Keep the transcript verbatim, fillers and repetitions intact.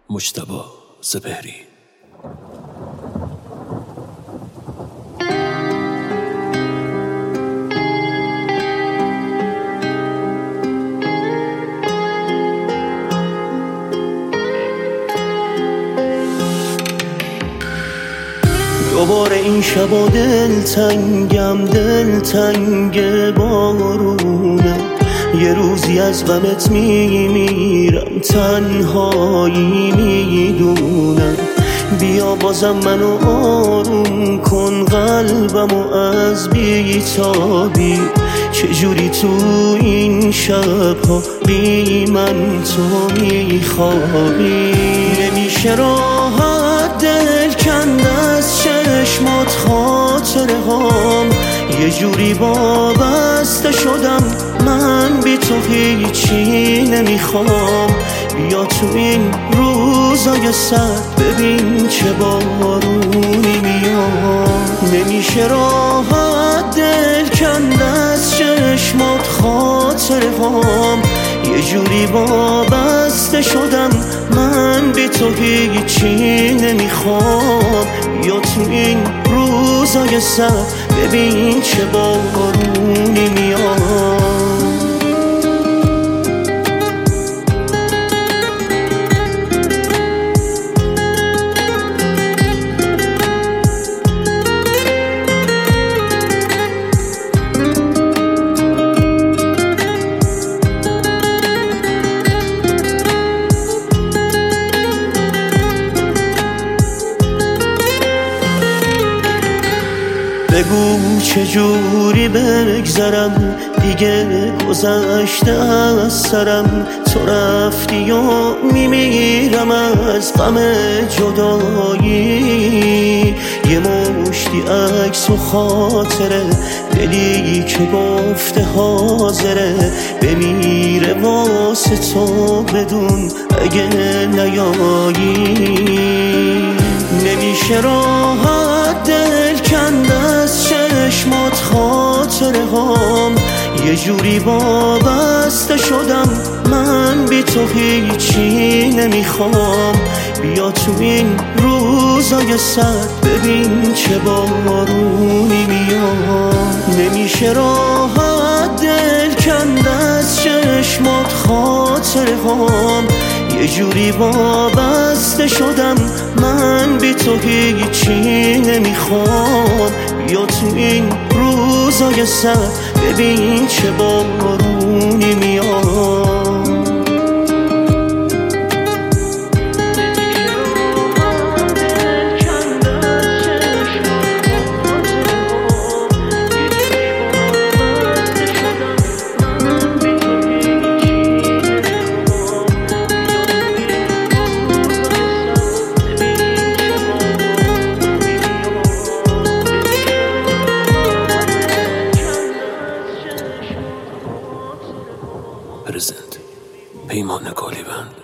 مجتبی سپهری. دوباره این شبا دلتنگم، دلتنگ بارونه. یه روزی از غمت میمیرم، تنهایی میدونم. بیا بازم منو آروم کن، قلبمو از بیتابی. چجوری تو این شبها بی من تو میخوابی؟ نمیشه راحت دل کند از چشمات خاطره هام. یه جوری وابسته شدم من بی تو هیچی نمیخوام. بیا تو این روزای سرد ببین چه بارونی میاد. نمیشه راحت دل کند از چشمات خاطره هام. یه جوری وابسته شدم من بی تو هیچی نمیخوام. یا تو این روزای سرد ببین چه بارونی میاد. بگو چجوری بگذرم دیگه، گذشته از سرم. تو رفتی و میمیرم از غم جدایی. یه مشتی عکس و خاطره، دلی که گفته حاضره بمیره واسه تو بدون اگه نیایی. نمیشه راحت دل کند از چشمات خاطره هام. یه جوری وابسته شدم من بی تو هیچی نمیخوام. بیا تو این روزای سرد ببین چه بارونی میاد. نمیشه راحت دل کند از چشمات خاطره هام. یه جوری وابسته شدم من بی تو هیچی نمیخوام. یا تو این روزای سرد ببین چه بارونی میاد. پرزنت پیمان کالیبند.